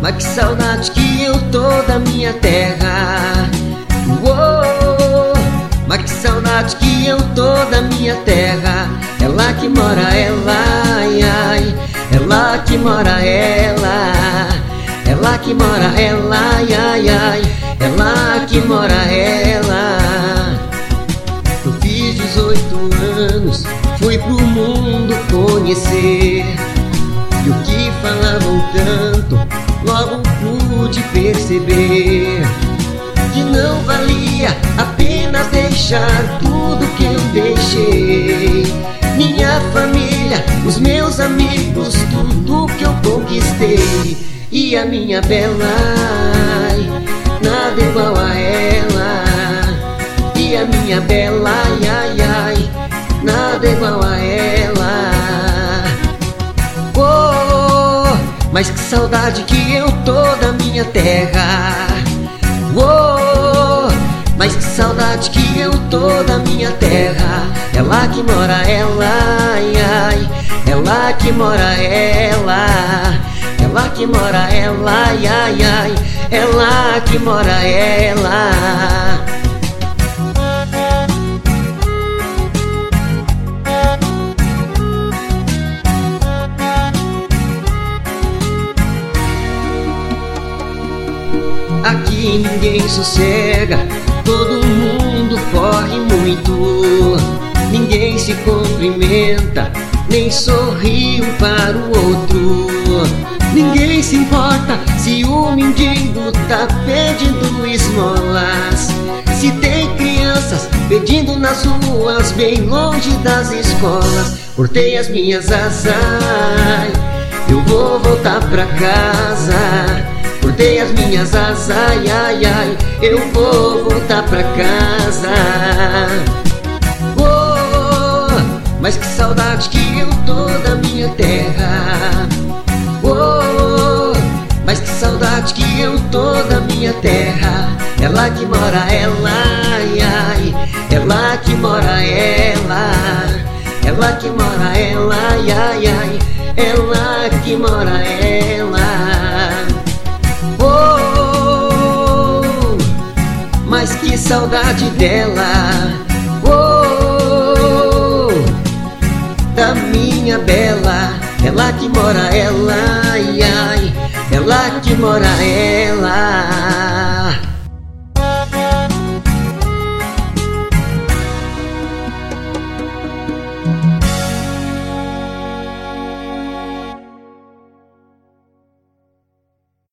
Mas que saudade que eu tô da minha terra. Mas que saudade que eu tô da minha terra. É lá que mora ela, ai, ai. É lá que mora ela. É lá que mora ela, ai, ai, ai. É lá que mora ela. Eu fiz 18 anos, fui pro mundo conhecer. E o que falavam tanto, logo pude perceber que não valia a pena deixar tudo que eu deixei. Minha família, os meus amigos, tudo que eu conquistei. E a minha bela, ai, nada igual a ela. E a minha bela, ai, ai, ai, nada igual a ela. Mas que saudade que eu tô da minha terra. Mas que saudade que eu tô da minha terra. É lá que mora ela, ai, ai. É lá que mora ela. É lá que mora ela, ai, ai, ai. É lá que mora ela. Aqui ninguém sossega, todo mundo corre muito. Ninguém se cumprimenta, nem sorri um para o outro. Ninguém se importa se o mendigo tá pedindo esmolas. Se tem crianças pedindo nas ruas, bem longe das escolas. Cortei as minhas asas, eu vou voltar pra casa. Cortei as minhas asas, ai, ai, ai, eu vou voltar pra casa. Mas que saudade que eu tô da minha terra. Mas que saudade que eu tô da minha terra. É lá que mora ela, ai, ai. É lá que mora ela. É lá que mora ela, ai, ai, ai. É lá que mora ela. Mas que saudade dela, da minha bela. É lá que mora ela, ai, ai. É lá que mora ela.